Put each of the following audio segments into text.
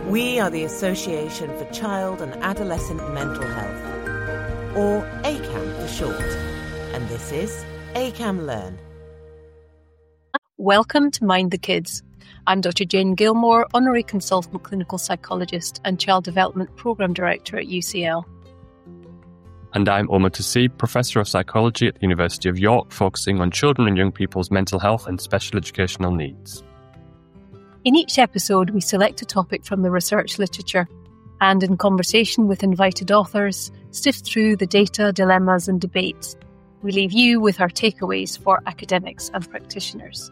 We are the Association for Child and Adolescent Mental Health, or ACAM for short, and this is ACAM Learn. Welcome to Mind the Kids. I'm Dr. Jane Gilmore, Honorary Consultant Clinical Psychologist and Child Development Programme Director at UCL. And I'm Omar Tasib, Professor of Psychology at the University of York, focusing on children and young people's mental health and special educational needs. In each episode, we select a topic from the research literature and, in conversation with invited authors, sift through the data, dilemmas and debates. We leave you with our takeaways for academics and practitioners.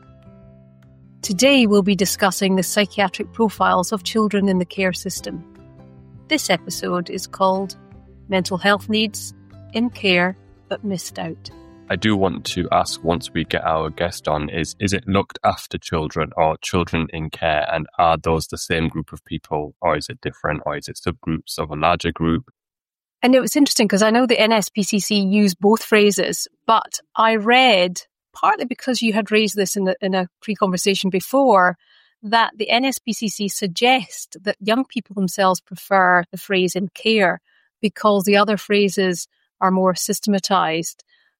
Today, we'll be discussing the psychiatric profiles of children in the care system. This episode is called Mental Health Needs in Care but Missed Out. I do want to ask, once we get our guest on, is it looked after children or children in care, and are those the same group of people, or is it different, or is it subgroups of a larger group? And it was interesting because I know the NSPCC use both phrases, but I read, partly because you had raised this in a pre-conversation before, that the NSPCC suggest that young people themselves prefer the phrase in care because the other phrases are more systematized.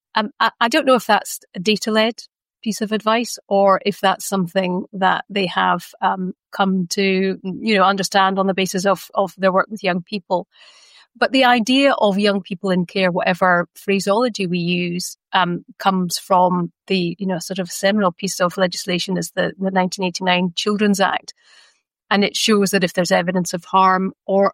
I don't know if that's a data-led piece of advice or if that's something that they have come to understand on the basis of their work with young people. But the idea of young people in care, whatever phraseology we use, comes from the sort of seminal piece of legislation is the 1989 Children's Act, and it shows that if there's evidence of harm or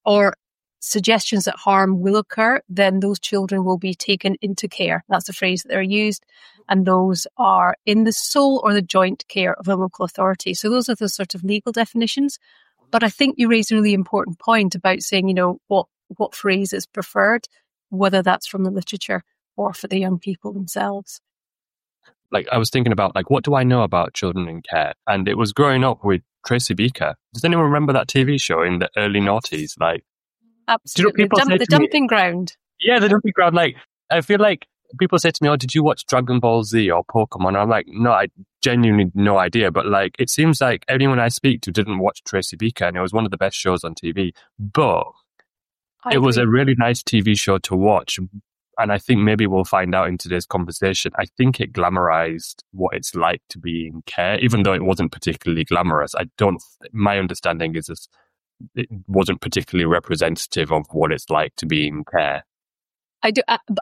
suggestions that harm will occur, then those children will be taken into care. That's the phrase that they're used. And those are in the sole or the joint care of a local authority. So those are the sort of legal definitions. But I think you raised a really important point about saying, what phrase is preferred, whether that's from the literature or for the young people themselves. Like, I was thinking about, what do I know about children in care? And it was growing up with Tracy Beaker. Does anyone remember that TV show in the early noughties? Absolutely. The dumping ground. Yeah, the dumping ground. I feel like people say to me, did you watch Dragon Ball Z or Pokemon? I'm like, no, I genuinely no idea. But it seems like anyone I speak to didn't watch Tracy Beaker, and it was one of the best shows on TV. But it was a really nice TV show to watch. And I think maybe we'll find out in today's conversation. I think it glamorized what it's like to be in care, even though it wasn't particularly glamorous. My understanding is it wasn't particularly representative of what it's like to be in care. I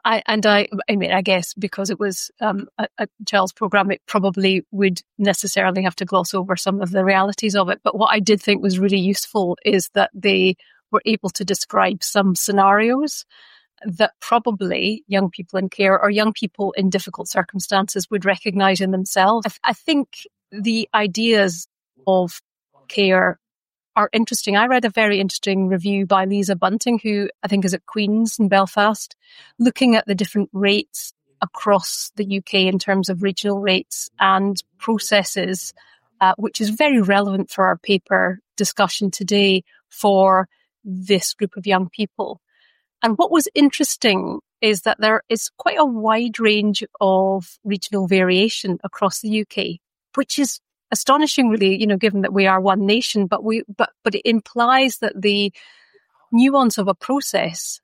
guess because it was a child's program, it probably would necessarily have to gloss over some of the realities of it. But what I did think was really useful is that they were able to describe some scenarios that probably young people in care or young people in difficult circumstances would recognize in themselves. I think the ideas of care are interesting. I read a very interesting review by Lisa Bunting, who I think is at Queen's in Belfast, looking at the different rates across the UK in terms of regional rates and processes, which is very relevant for our paper discussion today for this group of young people. And what was interesting is that there is quite a wide range of regional variation across the UK, which is astonishing, really, given that we are one nation, but it implies that the nuance of a process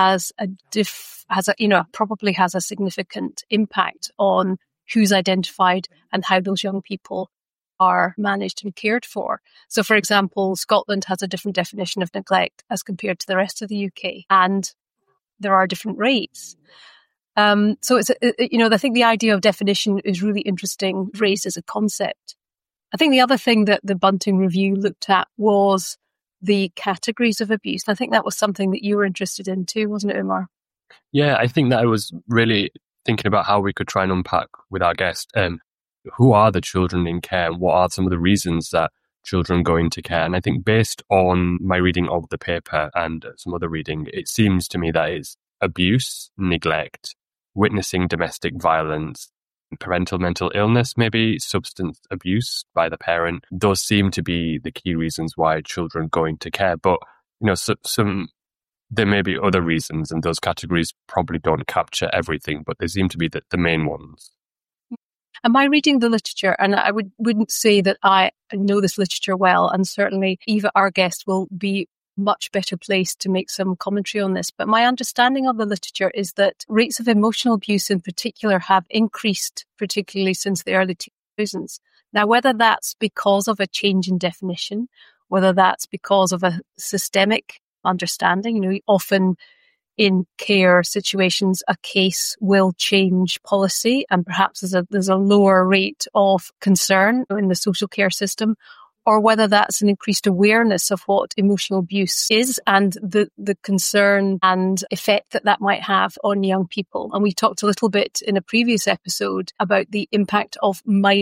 probably has a significant impact on who's identified and how those young people are managed and cared for. So, for example, Scotland has a different definition of neglect as compared to the rest of the UK, and there are different rates. So it's I think the idea of definition is really interesting, raised as a concept. I think the other thing that the Bunting review looked at was the categories of abuse. And I think that was something that you were interested in too, wasn't it, Umar? Yeah, I think that I was really thinking about how we could try and unpack with our guest, who are the children in care and what are some of the reasons that children go into care. And I think based on my reading of the paper and some other reading, it seems to me that it's abuse, neglect, witnessing domestic violence, parental mental illness, maybe substance abuse by the parent. Those seem to be the key reasons why children go into care. But, there may be other reasons, and those categories probably don't capture everything, but they seem to be the main ones. Am I reading the literature? And I wouldn't say that I know this literature well, and certainly Eva, our guest, will be much better placed to make some commentary on this. But my understanding of the literature is that rates of emotional abuse in particular have increased, particularly since the early 2000s. Now, whether that's because of a change in definition, whether that's because of a systemic understanding, often in care situations, a case will change policy and perhaps there's a lower rate of concern in the social care system, or whether that's an increased awareness of what emotional abuse is and the concern and effect that might have on young people. And we talked a little bit in a previous episode about the impact of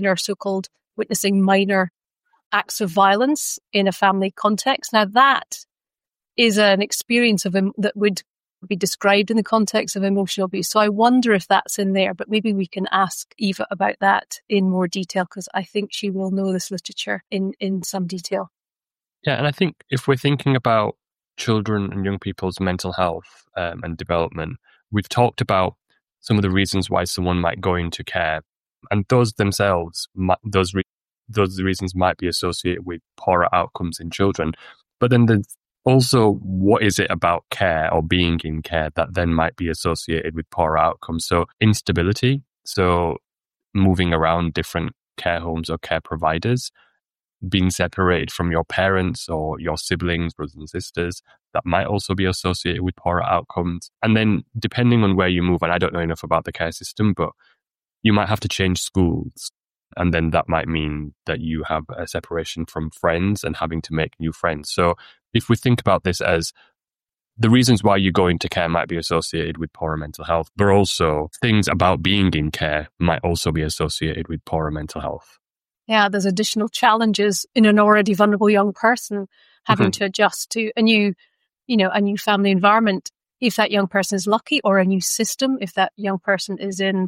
witnessing minor acts of violence in a family context. Now, that is an experience that would be described in the context of emotional abuse. So I wonder if that's in there, but maybe we can ask Eva about that in more detail, because I think she will know this literature in some detail. Yeah, and I think if we're thinking about children and young people's mental health and development, we've talked about some of the reasons why someone might go into care, and those themselves, those reasons might be associated with poorer outcomes in children. But then there's also, what is it about care or being in care that then might be associated with poorer outcomes? So instability, so moving around different care homes or care providers, being separated from your parents or your siblings, brothers and sisters, that might also be associated with poorer outcomes. And then depending on where you move, and I don't know enough about the care system, but you might have to change schools. And then that might mean that you have a separation from friends and having to make new friends. So if we think about this as the reasons why you go into care might be associated with poorer mental health, but also things about being in care might also be associated with poorer mental health. Yeah, there's additional challenges in an already vulnerable young person having to adjust to a new family environment. If that young person is lucky, or a new system, if that young person is in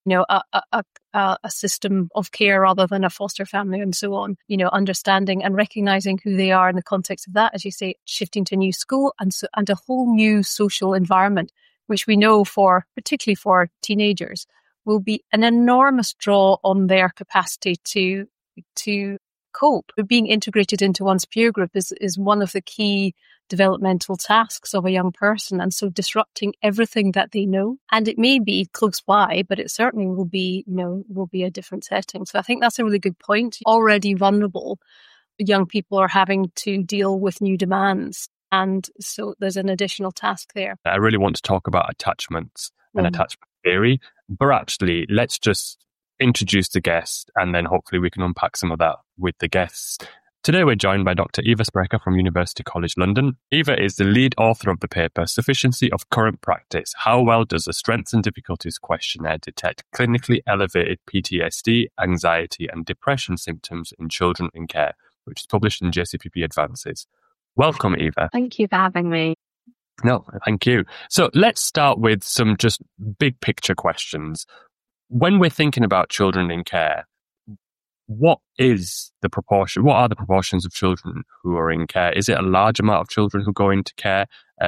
a system of care rather than a foster family and so on, understanding and recognizing who they are in the context of that, as you say, shifting to a new school and a whole new social environment, which we know particularly for teenagers, will be an enormous draw on their capacity to cope. Being integrated into one's peer group is one of the key developmental tasks of a young person, and so disrupting everything that they know. And it may be close by, but it certainly will be a different setting. So I think that's a really good point. Already vulnerable young people are having to deal with new demands, and so there's an additional task there. I really want to talk about attachments and attachment theory, but actually let's just introduce the guest, and then hopefully we can unpack some of that with the guests. Today we're joined by Dr. Eva Sprecher from University College London. Eva is the lead author of the paper Sufficiency of Current Practice: How Well Does the Strengths and Difficulties Questionnaire Detect Clinically Elevated PTSD, Anxiety and Depression Symptoms in Children in Care, which is published in JCPP Advances. Welcome, Eva. Thank you for having me. No, thank you. So let's start with some just big picture questions. When we're thinking about children in care, what are the proportions of children who are in care? Is it a large amount of children who go into care?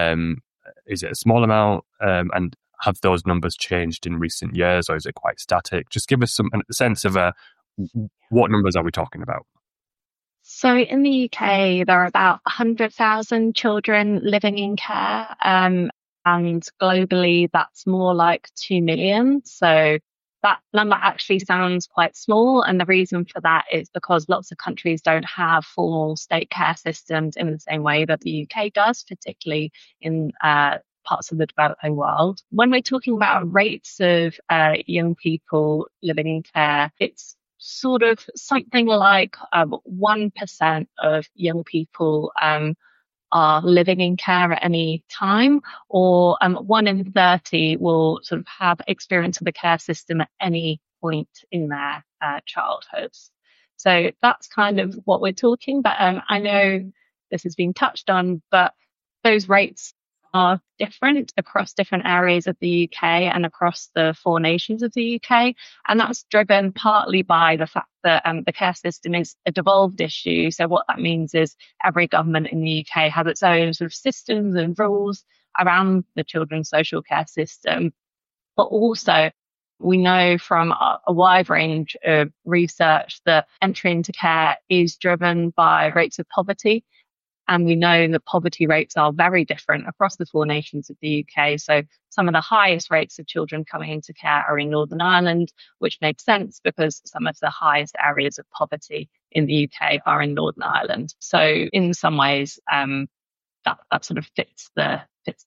Is it a small amount? And have those numbers changed in recent years, or is it quite static? Just give us a sense of what numbers are we talking about? So in the UK, there are about 100,000 children living in care. And globally, that's more like 2 million. So that number actually sounds quite small. And the reason for that is because lots of countries don't have formal state care systems in the same way that the UK does, particularly in parts of the developing world. When we're talking about rates of young people living in care, it's sort of something like 1% of young people are living in care at any time, or 1 in 30 will sort of have experience of the care system at any point in their childhoods. So that's kind of what we're talking about. I know this has been touched on, but those rates are different across different areas of the UK and across the 4 nations of the UK. And that's driven partly by the fact that the care system is a devolved issue. So what that means is every government in the UK has its own sort of systems and rules around the children's social care system. But also We know from a wide range of research that entry into care is driven by rates of poverty. And we know that poverty rates are very different across the 4 nations of the UK. So some of the highest rates of children coming into care are in Northern Ireland, which makes sense because some of the highest areas of poverty in the UK are in Northern Ireland. So in some ways, that sort of fits the.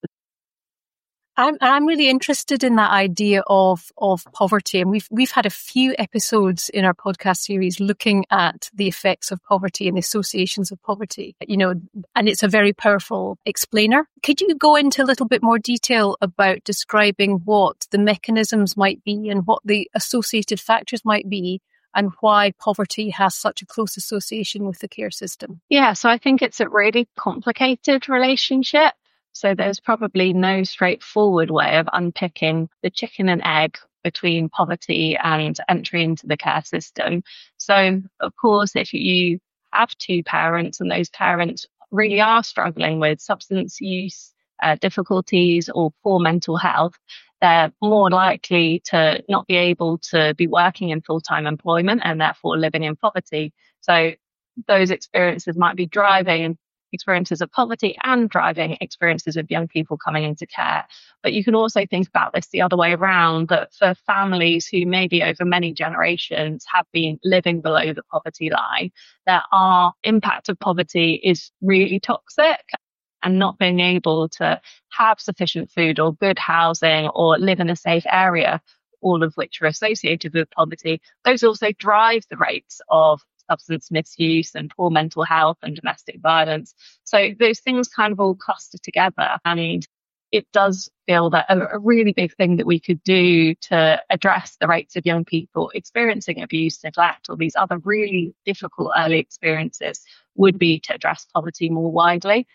I'm really interested in that idea of poverty, and we've had a few episodes in our podcast series looking at the effects of poverty and the associations of poverty. And it's a very powerful explainer. Could you go into a little bit more detail about describing what the mechanisms might be and what the associated factors might be, and why poverty has such a close association with the care system? Yeah, so I think it's a really complicated relationship. So there's probably no straightforward way of unpicking the chicken and egg between poverty and entry into the care system. So, of course, if you have 2 parents and those parents really are struggling with substance use difficulties or poor mental health, they're more likely to not be able to be working in full-time employment and therefore living in poverty. So those experiences might be driving experiences of poverty and driving experiences of young people coming into care. But you can also think about this the other way around, that for families who maybe over many generations have been living below the poverty line, our impact of poverty is really toxic, and not being able to have sufficient food or good housing or live in a safe area, all of which are associated with poverty, those also drive the rates of substance misuse and poor mental health and domestic violence. So those things kind of all cluster together. And it does feel that a really big thing that we could do to address the rates of young people experiencing abuse, neglect, or these other really difficult early experiences would be to address poverty more widely.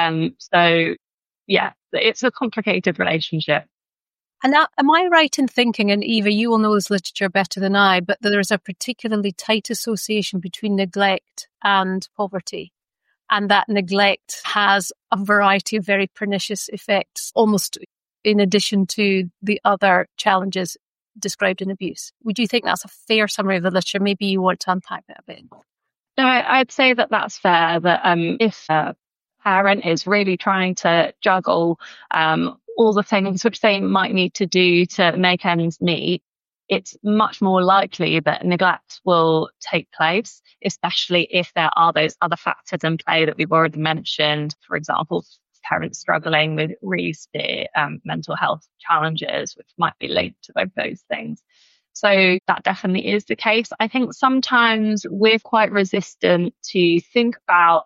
So yeah, it's a complicated relationship. And am I right in thinking, and Eva, you will know this literature better than I, but there is a particularly tight association between neglect and poverty, and that neglect has a variety of very pernicious effects, almost in addition to the other challenges described in abuse? Would you think that's a fair summary of the literature? Maybe you want to unpack that a bit. No, I'd say that that's fair, that if a parent is really trying to juggle all the things which they might need to do to make ends meet, it's much more likely that neglect will take place, especially if there are those other factors in play that we've already mentioned. For example, parents struggling with really severe mental health challenges, which might be linked to both those things. So that definitely is the case. I think sometimes we're quite resistant to think about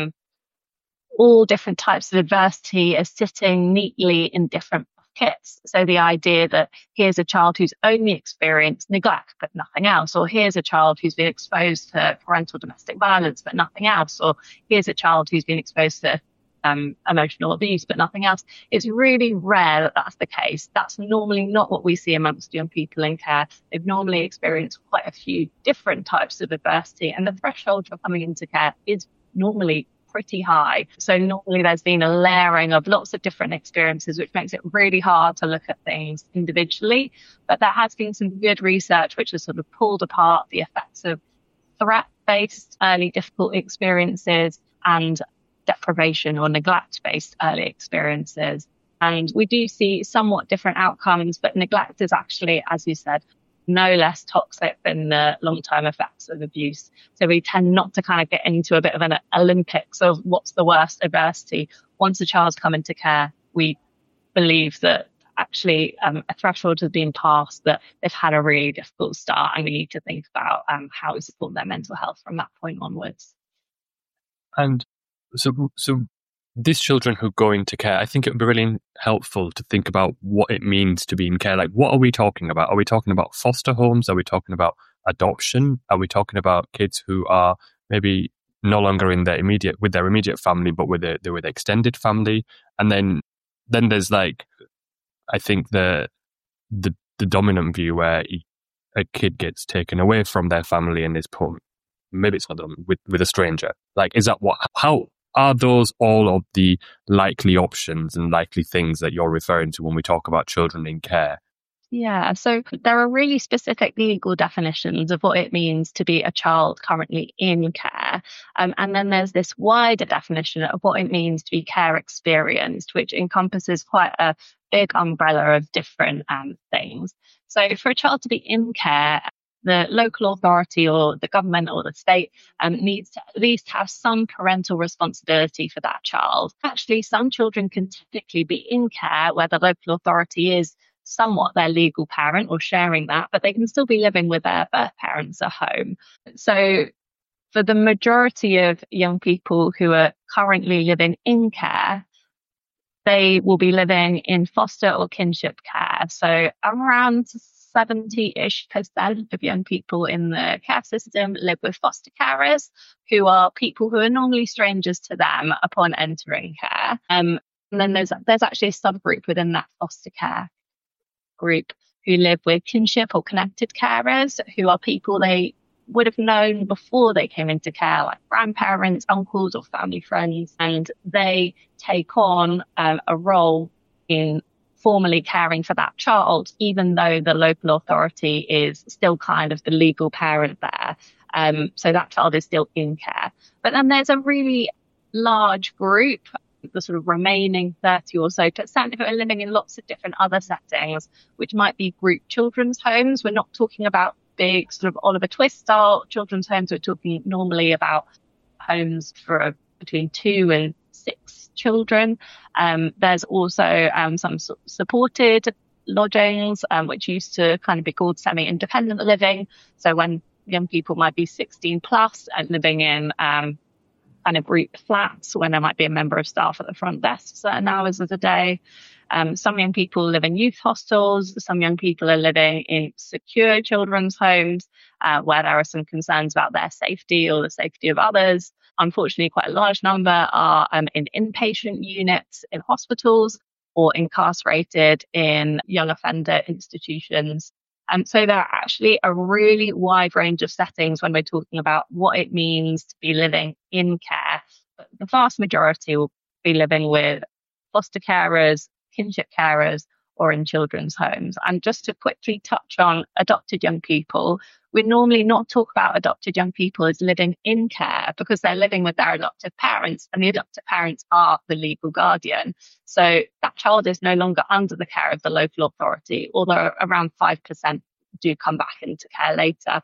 all different types of adversity as sitting neatly in different buckets. So the idea that here's a child who's only experienced neglect but nothing else, or here's a child who's been exposed to parental domestic violence but nothing else, or here's a child who's been exposed to emotional abuse but nothing else. It's really rare that that's the case. That's normally not what we see amongst young people in care. They've normally experienced quite a few different types of adversity, and the threshold for coming into care is normally pretty high. So normally there's been a layering of lots of different experiences, which makes it really hard to look at things individually. But there has been some good research which has sort of pulled apart the effects of threat-based early difficult experiences and deprivation or neglect-based early experiences. And we do see somewhat different outcomes, but neglect is actually, as you said, no less toxic than the long-term effects of abuse. So we tend not to kind of get into a bit of an Olympics of what's the worst adversity. Once a child's come into care, we believe that actually a threshold has been passed, that they've had a really difficult start, and we need to think about how we support their mental health from that point onwards. And so these children who go into care, I think it would be really helpful to think about what it means to be in care. Like, what are we talking about? Are we talking about foster homes? Are we talking about adoption? Are we talking about kids who are maybe no longer in their immediate family, but with extended family? And then there's like, I think the dominant view where a kid gets taken away from their family and is put, maybe it's not done with a stranger. Like, is that how are those all of the likely options and likely things that you're referring to when we talk about children in care? Yeah, so there are really specific legal definitions of what it means to be a child currently in care. And then there's this wider definition of what it means to be care experienced, which encompasses quite a big umbrella of different things. So for a child to be in care, the local authority or the government or the state needs to at least have some parental responsibility for that child. Actually, some children can technically be in care where the local authority is somewhat their legal parent or sharing that, but they can still be living with their birth parents at home. So for the majority of young people who are currently living in care, they will be living in foster or kinship care. So around 70-ish% of young people in the care system live with foster carers, who are people who are normally strangers to them upon entering care. And then there's actually a subgroup within that foster care group who live with kinship or connected carers, who are people they would have known before they came into care, like grandparents, uncles, or family friends, and they take on a role in formally caring for that child, even though the local authority is still kind of the legal parent there. So that child is still in care. But then there's a really large group, the sort of remaining 30 or so percent, who are living in lots of different other settings, which might be group children's homes. We're not talking about big sort of Oliver Twist style children's homes. We're talking normally about homes for between 2 and 6 children. There's also some supported lodgings, which used to kind of be called semi-independent living. So when young people might be 16 plus and living in kind of group flats when there might be a member of staff at the front desk certain hours of the day. Some young people live in youth hostels. Some young people are living in secure children's homes where there are some concerns about their safety or the safety of others. Unfortunately, quite a large number are in inpatient units in hospitals or incarcerated in young offender institutions. So there are actually a really wide range of settings when we're talking about what it means to be living in care. But the vast majority will be living with foster carers, kinship carers, or in children's homes. And just to quickly touch on adopted young people, we normally not talk about adopted young people as living in care because they're living with their adoptive parents, and the adoptive parents are the legal guardian. So that child is no longer under the care of the local authority, although around 5% do come back into care later.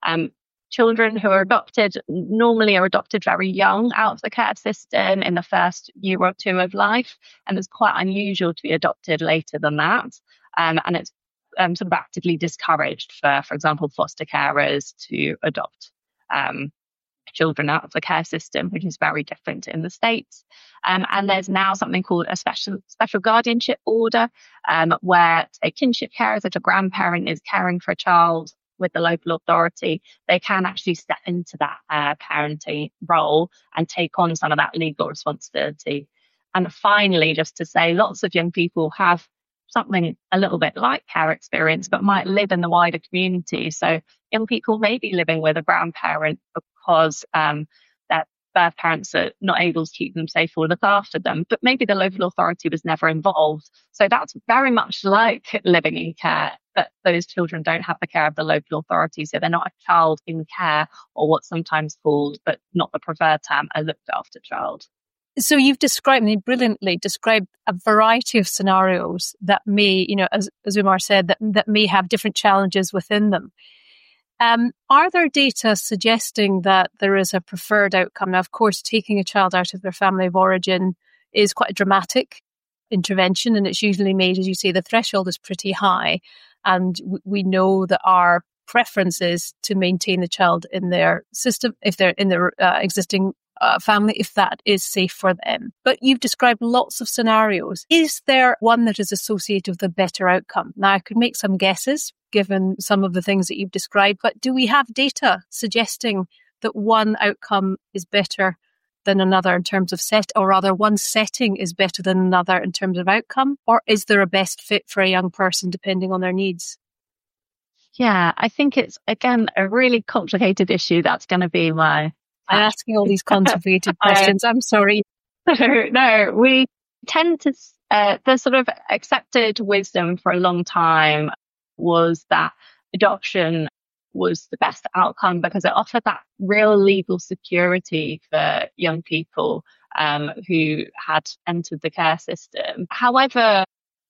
Children who are adopted normally are adopted very young out of the care system in the first year or two of life, and it's quite unusual to be adopted later than that. And it's sort of actively discouraged for example, foster carers to adopt children out of the care system, which is very different in the States. And there's now something called a special guardianship order, where a kinship carer, that a grandparent is caring for a child with the local authority, they can actually step into that parenting role and take on some of that legal responsibility. And finally, just to say, lots of young people have something a little bit like care experience, but might live in the wider community. So young people may be living with a grandparent because their birth parents are not able to keep them safe or look after them, but maybe the local authority was never involved. So that's very much like living in care, but those children don't have the care of the local authority. So they're not a child in care, or what's sometimes called, but not the preferred term, a looked after child. So you've brilliantly described a variety of scenarios that may, as Umar said, that may have different challenges within them. Are there data suggesting that there is a preferred outcome? Now, of course, taking a child out of their family of origin is quite a dramatic intervention, and it's usually made, as you say, the threshold is pretty high. And we know that our preference is to maintain the child in their system, if they're in their existing family, if that is safe for them. But you've described lots of scenarios. Is there one that is associated with a better outcome? Now, I could make some guesses given some of the things that you've described, but do we have data suggesting that one outcome is better than another in terms of one setting is better than another in terms of outcome? Or is there a best fit for a young person depending on their needs? Yeah, I think it's, again, a really complicated issue. That's going to be my... I'm asking all these complicated questions. I'm sorry. No, we tend to, the sort of accepted wisdom for a long time was that adoption was the best outcome because it offered that real legal security for young people who had entered the care system. However,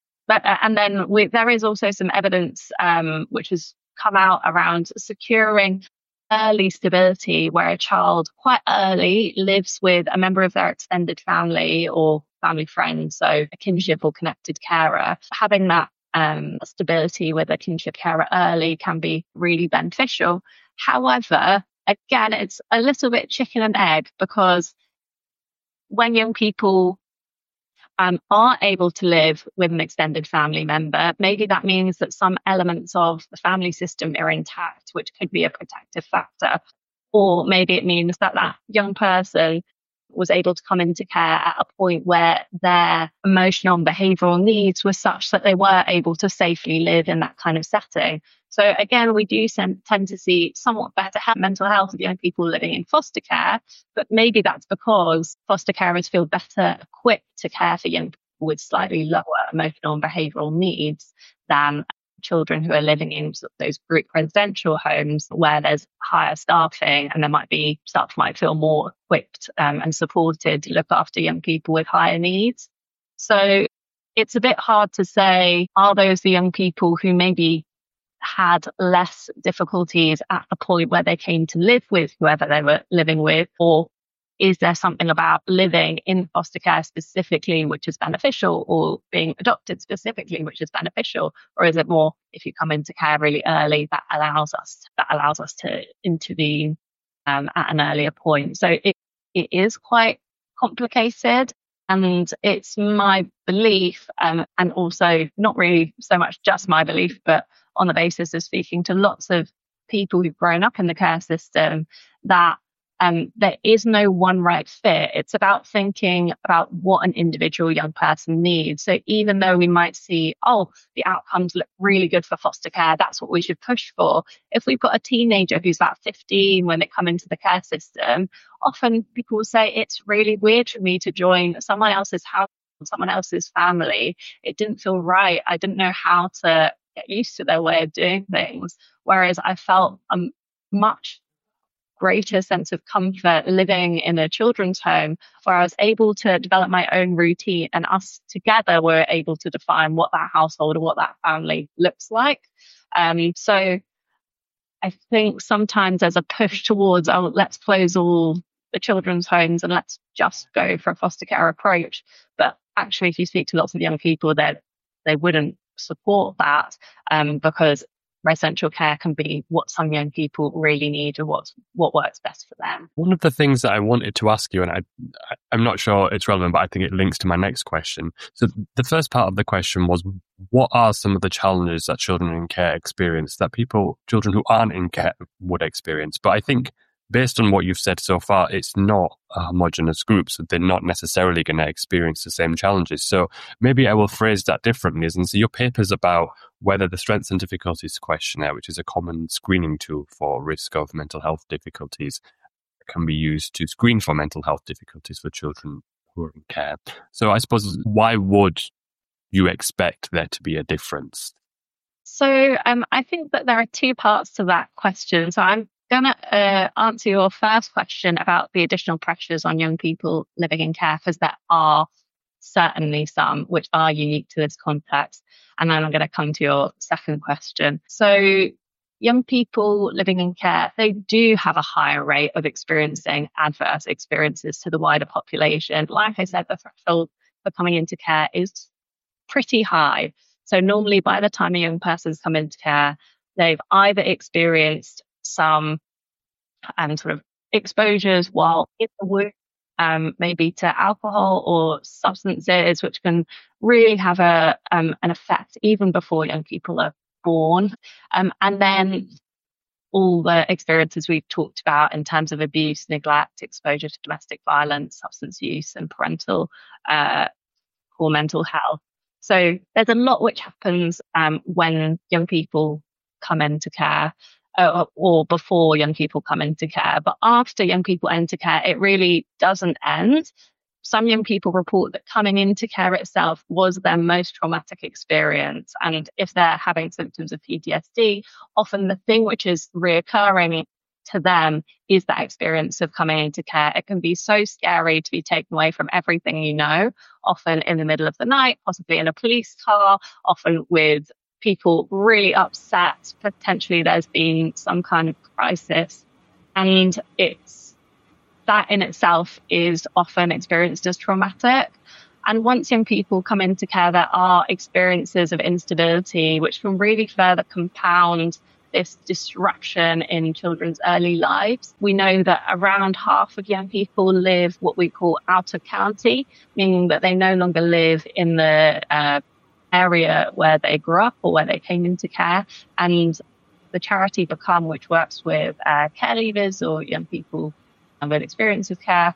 there is also some evidence which has come out around securing early stability where a child quite early lives with a member of their extended family or family friend, so a kinship or connected carer. Having that stability with a kinship carer early can be really beneficial. However, again, it's a little bit chicken and egg because when young people are able to live with an extended family member, maybe that means that some elements of the family system are intact, which could be a protective factor. Or maybe it means that that young person was able to come into care at a point where their emotional and behavioural needs were such that they were able to safely live in that kind of setting. So again, we do tend to see somewhat better mental health of young people living in foster care, but maybe that's because foster carers feel better equipped to care for young people with slightly lower emotional and behavioural needs than children who are living in those group residential homes where there's higher staffing and staff might feel more equipped and supported to look after young people with higher needs. So it's a bit hard to say, are those the young people who maybe had less difficulties at the point where they came to live with whoever they were living with, or is there something about living in foster care specifically which is beneficial, or being adopted specifically which is beneficial, or is it more if you come into care really early that allows us to intervene at an earlier point? So it is quite complicated, and it's my belief, and also not really so much just my belief, but on the basis of speaking to lots of people who've grown up in the care system, that there is no one right fit. It's about thinking about what an individual young person needs. So even though we might see, the outcomes look really good for foster care, that's what we should push for. If we've got a teenager who's about 15 when they come into the care system, often people will say, it's really weird for me to join someone else's house, someone else's family. It didn't feel right. I didn't know how to get used to their way of doing things. Whereas I felt a much greater sense of comfort living in a children's home where I was able to develop my own routine, and us together were able to define what that household or what that family looks like. So I think sometimes there's a push towards, let's close all the children's homes and let's just go for a foster care approach. But actually, if you speak to lots of young people, they wouldn't support that because residential care can be what some young people really need and what works best for them. One of the things that I wanted to ask you, and I'm not sure it's relevant, but I think it links to my next question. So the first part of the question was, what are some of the challenges that children in care experience that children who aren't in care would experience? But I think based on what you've said so far, it's not a homogenous group, so they're not necessarily going to experience the same challenges. So maybe I will phrase that differently. And so your paper's about whether the Strengths and Difficulties Questionnaire, which is a common screening tool for risk of mental health difficulties, can be used to screen for mental health difficulties for children who are in care. So I suppose, why would you expect there to be a difference? So I think that there are two parts to that question. So I'm going to answer your first question about the additional pressures on young people living in care, because there are certainly some which are unique to this context. And then I'm going to come to your second question. So young people living in care, they do have a higher rate of experiencing adverse experiences to the wider population. Like I said, the threshold for coming into care is pretty high. So normally by the time a young person's come into care, they've either experienced some sort of exposures while in the womb, maybe to alcohol or substances, which can really have an effect even before young people are born. And then all the experiences we've talked about in terms of abuse, neglect, exposure to domestic violence, substance use, and parental poor mental health. So there's a lot which happens when young people come into care. Or before young people come into care. But after young people enter care, it really doesn't end. some young people report that coming into care itself was their most traumatic experience. And if they're having symptoms of PTSD, often the thing which is reoccurring to them is that experience of coming into care. It can be so scary to be taken away from everything you know, often in the middle of the night, possibly in a police car, often with people really upset. Potentially there's been some kind of crisis. And that in itself is often experienced as traumatic. And once young people come into care, there are experiences of instability, which can really further compound this disruption in children's early lives. We know that around half of young people live what we call out of county, meaning that they no longer live in the area where they grew up or where they came into care. And the charity Become, which works with care leavers or young people with experience of care,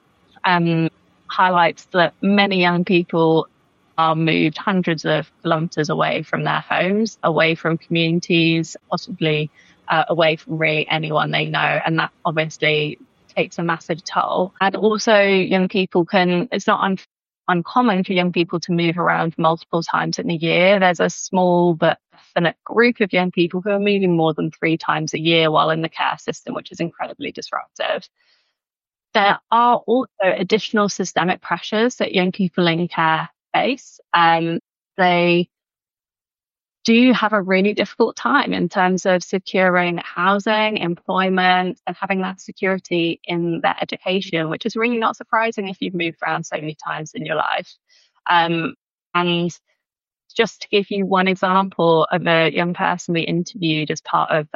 highlights that many young people are moved hundreds of kilometres away from their homes, away from communities, possibly away from really anyone they know. And that obviously takes a massive toll. And also young people it's not uncommon for young people to move around multiple times in a year. There's a small but definite group of young people who are moving more than 3 times a year while in the care system, which is incredibly disruptive. There are also additional systemic pressures that young people in care face. They do have a really difficult time in terms of securing housing, employment, and having that security in their education, which is really not surprising if you've moved around so many times in your life. And just to give you one example of a young person we interviewed as part of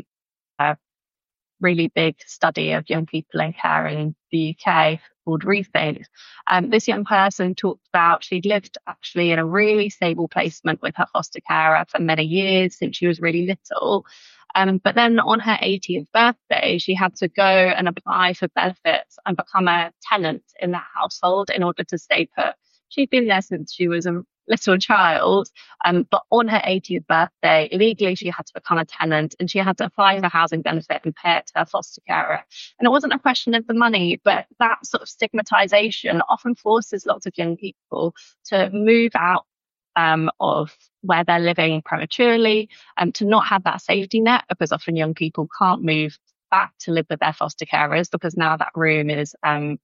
a really big study of young people in care in the UK called Rethink. This young person talked about she'd lived actually in a really stable placement with her foster carer for many years since she was really little. But then on her 80th birthday, she had to go and apply for benefits and become a tenant in the household in order to stay put. She'd been there since she was a little child, but on her 80th birthday, legally she had to become a tenant and she had to apply for housing benefit and pay it to her foster carer. And it wasn't a question of the money, but that sort of stigmatization often forces lots of young people to move out of where they're living prematurely, to not have that safety net, because often young people can't move back to live with their foster carers because now that room is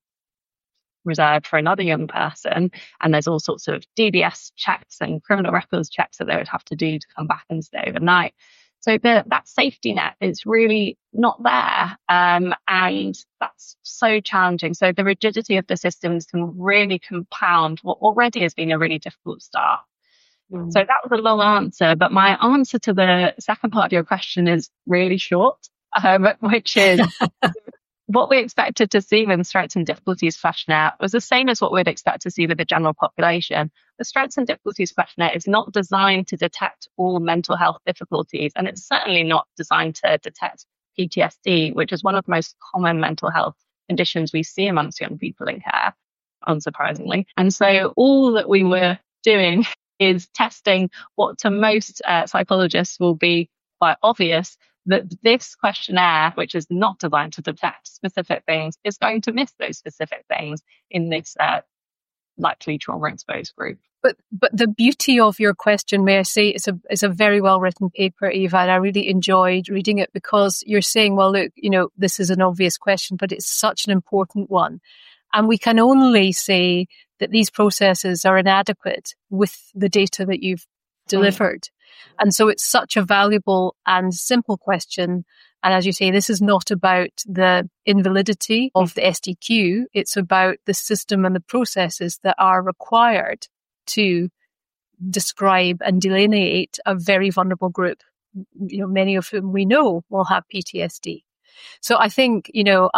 reserved for another young person, and there's all sorts of DBS checks and criminal records checks that they would have to do to come back and stay overnight. So that safety net is really not there, and that's so challenging. So the rigidity of the systems can really compound what already has been a really difficult start. So that was a long answer, but my answer to the second part of your question is really short, which is what we expected to see with Strengths and Difficulties questionnaire was the same as what we'd expect to see with the general population. The Strengths and Difficulties questionnaire is not designed to detect all mental health difficulties, and it's certainly not designed to detect PTSD, which is one of the most common mental health conditions we see amongst young people in care, unsurprisingly. And so all that we were doing is testing what to most psychologists will be quite obvious, that this questionnaire, which is not designed to detect specific things, is going to miss those specific things in this likely trauma-exposed group. But the beauty of your question, may I say, it's a very well written paper, Eva, and I really enjoyed reading it because you're saying, well, look, this is an obvious question, but it's such an important one. And we can only say that these processes are inadequate with the data that you've delivered. And so it's such a valuable and simple question. And as you say, this is not about the invalidity of the SDQ. It's about the system and the processes that are required to describe and delineate a very vulnerable group, many of whom we know will have PTSD. So I think,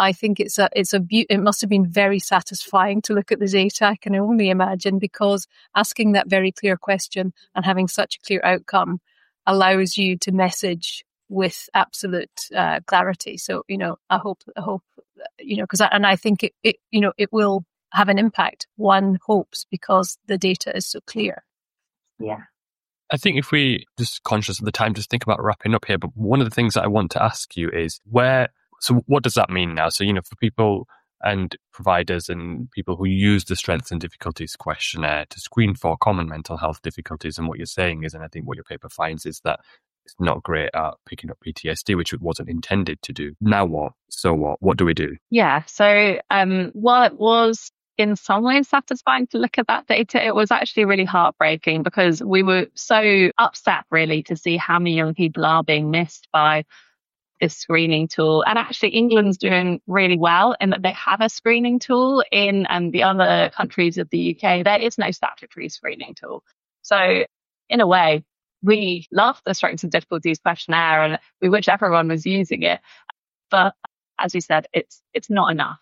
it must have been very satisfying to look at the data. I can only imagine, because asking that very clear question and having such a clear outcome allows you to message with absolute clarity. So, I hope, and I think it will have an impact. One hopes, because the data is so clear. Yeah. I think if we just conscious of the time, just think about wrapping up here. But one of the things that I want to ask you is so what does that mean now? So, for people and providers and people who use the Strengths and Difficulties questionnaire to screen for common mental health difficulties. And what you're saying is, and I think what your paper finds, is that it's not great at picking up PTSD, which it wasn't intended to do. Now what? So what? What do we do? Yeah. So while it was in some ways satisfying to look at that data, it was actually really heartbreaking because we were so upset really to see how many young people are being missed by this screening tool. And actually England's doing really well in that they have a screening tool. In the other countries of the UK, there is no statutory screening tool. So in a way, we love the Strengths and Difficulties questionnaire and we wish everyone was using it. But as we said, it's not enough.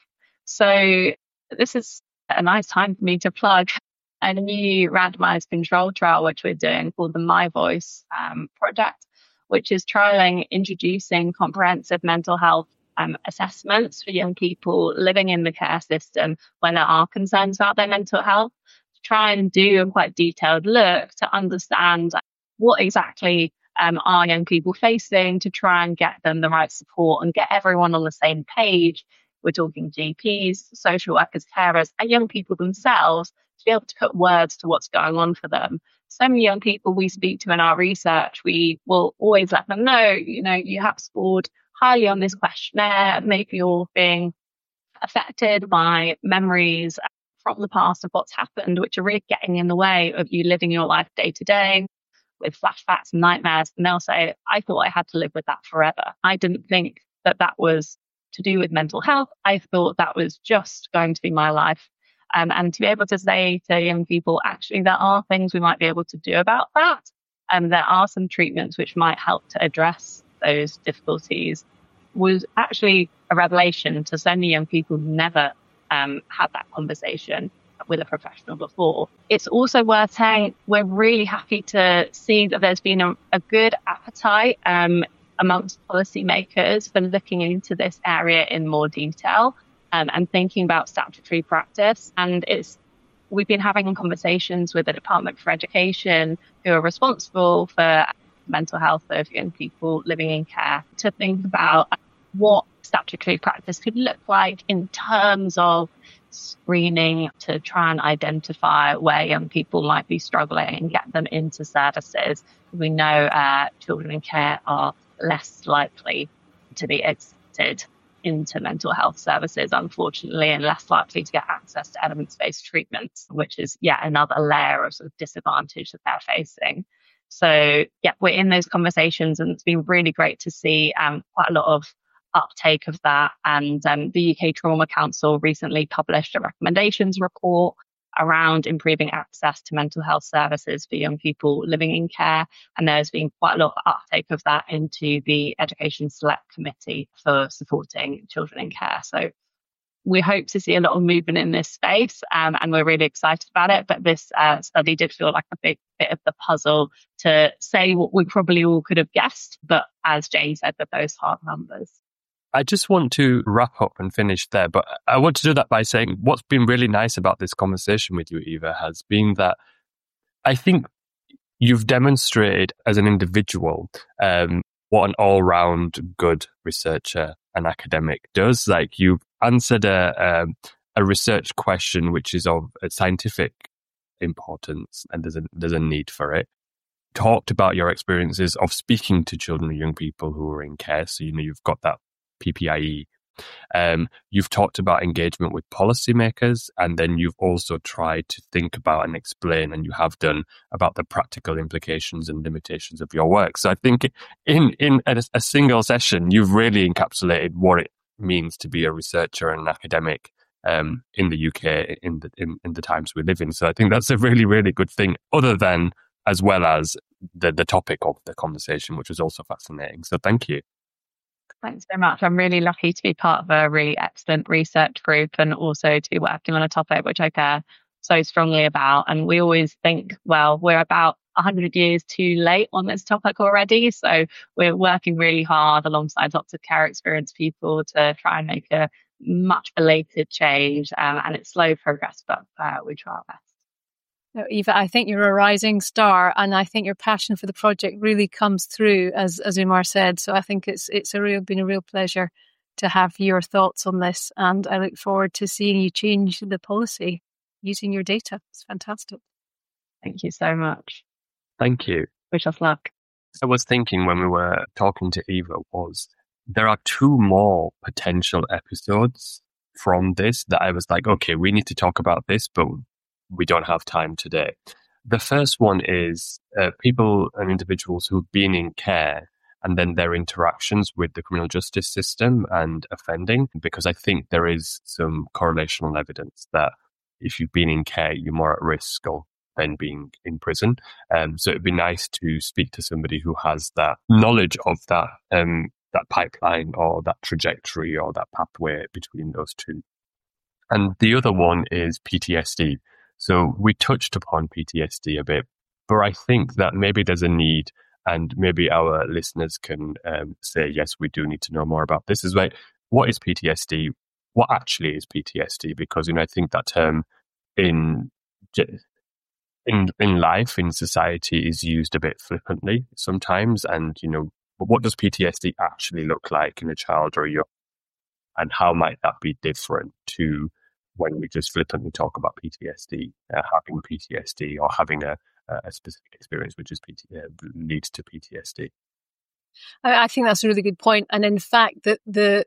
So this is a nice time for me to plug a new randomized control trial, which we're doing called the My Voice project, which is trialing introducing comprehensive mental health assessments for young people living in the care system when there are concerns about their mental health, to try and do a quite detailed look to understand what exactly are young people facing, to try and get them the right support and get everyone on the same page. We're talking GPs, social workers, carers, and young people themselves to be able to put words to what's going on for them. So many young people we speak to in our research, we will always let them know, you have scored highly on this questionnaire. Maybe you're being affected by memories from the past of what's happened, which are really getting in the way of you living your life day to day with flashbacks and nightmares. And they'll say, I thought I had to live with that forever. I didn't think that was to do with mental health. I thought that was just going to be my life. And to be able to say to young people, actually, there are things we might be able to do about that. And there are some treatments which might help to address those difficulties, was actually a revelation to so many young people who never had that conversation with a professional before. It's also worth saying we're really happy to see that there's been a good appetite amongst policymakers for looking into this area in more detail and thinking about statutory practice. And we've been having conversations with the Department for Education, who are responsible for mental health of young people living in care, to think about what statutory practice could look like in terms of screening to try and identify where young people might be struggling and get them into services. We know children in care are less likely to be accepted into mental health services, unfortunately, and less likely to get access to evidence-based treatments, which is yet another layer of sort of disadvantage that they're facing. So, yeah, we're in those conversations, and it's been really great to see quite a lot of uptake of that. And the UK Trauma Council recently published a recommendations report around improving access to mental health services for young people living in care. And there's been quite a lot of uptake of that into the Education Select Committee for supporting children in care. So we hope to see a lot of movement in this space, and we're really excited about it. But this study did feel like a big bit of the puzzle to say what we probably all could have guessed, but as Jane said, with those hard numbers. I just want to wrap up and finish there, but I want to do that by saying what's been really nice about this conversation with you, Eva, has been that I think you've demonstrated as an individual what an all-round good researcher and academic does. Like, you've answered a research question which is of scientific importance, and there's a need for it. Talked about your experiences of speaking to children and young people who are in care, so you've got that PPIE. You've talked about engagement with policymakers, and then you've also tried to think about and explain, and you have done, about the practical implications and limitations of your work. So I think in a single session, you've really encapsulated what it means to be a researcher and an academic in the UK in the times we live in. So I think that's a really, really good thing, other than as well as the topic of the conversation, which was also fascinating. So thank you. Thanks very much. I'm really lucky to be part of a really excellent research group, and also to be working on a topic which I care so strongly about. And we always think, well, we're about 100 years too late on this topic already. So we're working really hard alongside lots of care experienced people to try and make a much belated change. And it's slow progress, but we try our best. No, Eva, I think you're a rising star, and I think your passion for the project really comes through, as Umar said. So I think it's been a real pleasure to have your thoughts on this, and I look forward to seeing you change the policy using your data. It's fantastic. Thank you so much. Thank you. Wish us luck. I was thinking when we were talking to Eva was there are 2 more potential episodes from this that I was like, okay, we need to talk about this, but we don't have time today. The first one is people and individuals who've been in care and then their interactions with the criminal justice system and offending, because I think there is some correlational evidence that if you've been in care, you're more at risk of then being in prison. So it'd be nice to speak to somebody who has that knowledge of that pipeline or that trajectory or that pathway between those 2. And the other one is PTSD. So we touched upon PTSD a bit, but I think that maybe there's a need, and maybe our listeners can say, yes, we do need to know more about this. Is like, what is PTSD? What actually is PTSD? Because, I think that term in life, in society, is used a bit flippantly sometimes. And, but what does PTSD actually look like in a child or a young? And how might that be different to when we just flippantly talk about PTSD, having PTSD or having a specific experience which is leads to PTSD? I think that's a really good point. And in fact, the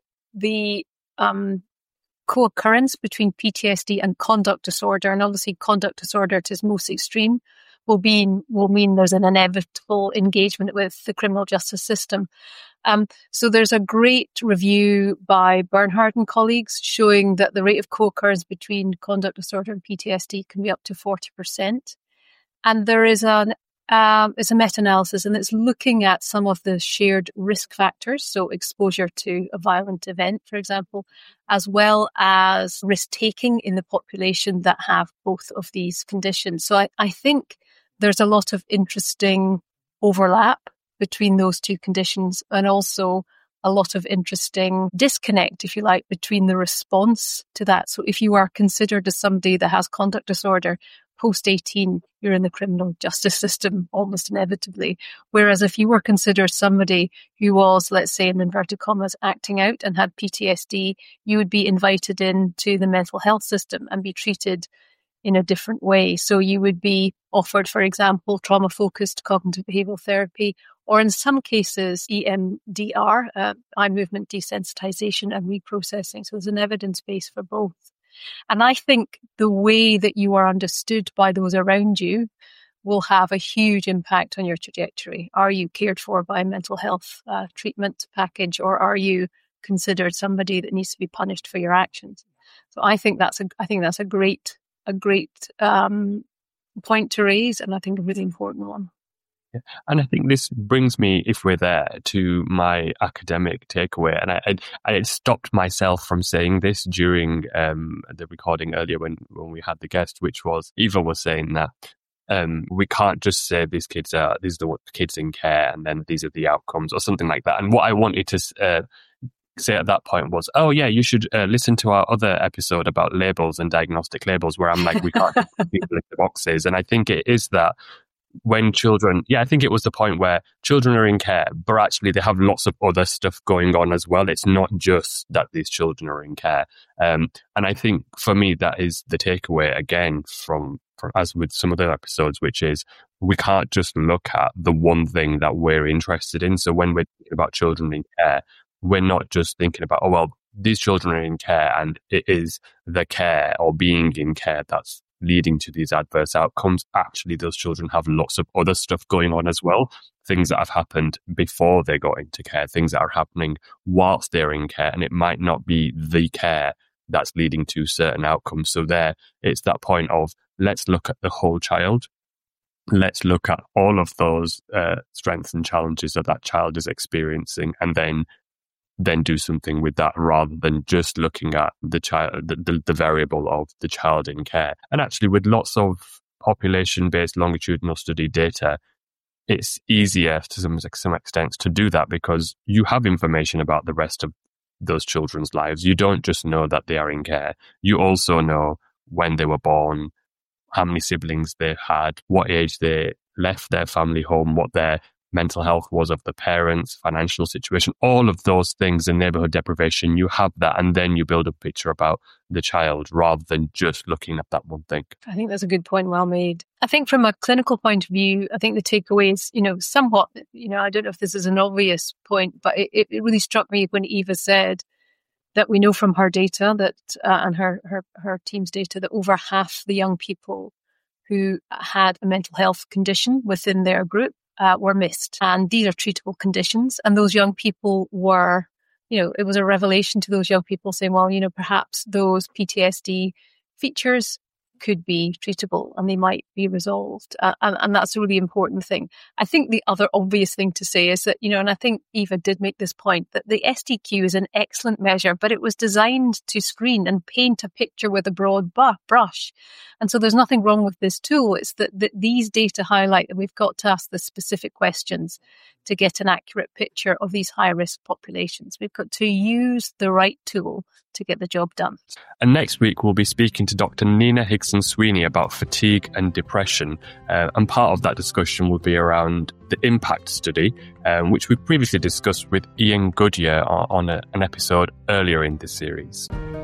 co-occurrence between PTSD and conduct disorder, and obviously conduct disorder at its most extreme, will mean there's an inevitable engagement with the criminal justice system. So there's a great review by Bernhard and colleagues showing that the rate of co-occurrence between conduct disorder and PTSD can be up to 40%. And there is it's a meta-analysis, and it's looking at some of the shared risk factors, so exposure to a violent event, for example, as well as risk-taking in the population that have both of these conditions. So I think there's a lot of interesting overlap between those 2 conditions, and also a lot of interesting disconnect, if you like, between the response to that. So if you are considered as somebody that has conduct disorder, post-18, you're in the criminal justice system almost inevitably. Whereas if you were considered somebody who was, let's say, in inverted commas, acting out and had PTSD, you would be invited into the mental health system and be treated in a different way. So you would be offered, for example, trauma-focused cognitive behavioral therapy, or in some cases, EMDR, eye movement desensitization and reprocessing. So there's an evidence base for both. And I think the way that you are understood by those around you will have a huge impact on your trajectory. Are you cared for by a mental health treatment package, or are you considered somebody that needs to be punished for your actions? So I think that's a great point to raise, and I think a really important one. Yeah. And I think this brings me, if we're there, to my academic takeaway. And I stopped myself from saying this during the recording earlier when we had the guest, which was Eva was saying that we can't just say these are the kids in care and then these are the outcomes or something like that. And what I wanted to say at that point was, oh yeah, you should listen to our other episode about labels and diagnostic labels, where I'm like, we can't put people in the boxes. And I think it is that when children, I think it was the point where children are in care, but actually they have lots of other stuff going on as well. It's not just that these children are in care. And I think for me, that is the takeaway again from as with some other episodes, which is we can't just look at the one thing that we're interested in. So when we're thinking about children in care, we're not just thinking about, oh, well, these children are in care and it is the care or being in care that's leading to these adverse outcomes. Actually, those children have lots of other stuff going on as well. Things that have happened before they got into care, things that are happening whilst they're in care. And it might not be the care that's leading to certain outcomes. So there, it's that point of let's look at the whole child. Let's look at all of those strengths and challenges that child is experiencing, and then do something with that, rather than just looking at the child, the variable of the child in care. And actually, with lots of population-based longitudinal study data, it's easier to some extent to do that, because you have information about the rest of those children's lives. You don't just know that they are in care. You also know when they were born, how many siblings they had, what age they left their family home, what their mental health was of the parents, financial situation, all of those things in neighbourhood deprivation, you have that, and then you build a picture about the child rather than just looking at that one thing. I think that's a good point, well made. I think from a clinical point of view, I think the takeaway is, somewhat, I don't know if this is an obvious point, but it really struck me when Eva said that we know from her data that, and her team's data, that over half the young people who had a mental health condition within their group were missed. And these are treatable conditions. And those young people were, it was a revelation to those young people saying, well, perhaps those PTSD features could be treatable and they might be resolved. And that's a really important thing. I think the other obvious thing to say is that, and I think Eva did make this point, that the SDQ is an excellent measure, but it was designed to screen and paint a picture with a broad brush. And so there's nothing wrong with this tool. It's that these data highlight that we've got to ask the specific questions to get an accurate picture of these high-risk populations. We've got to use the right tool to get the job done. And next week, we'll be speaking to Dr. Nina Higson-Sweeney about fatigue and depression. And part of that discussion will be around the IMPACT study, which we previously discussed with Ian Goodyear on an episode earlier in this series.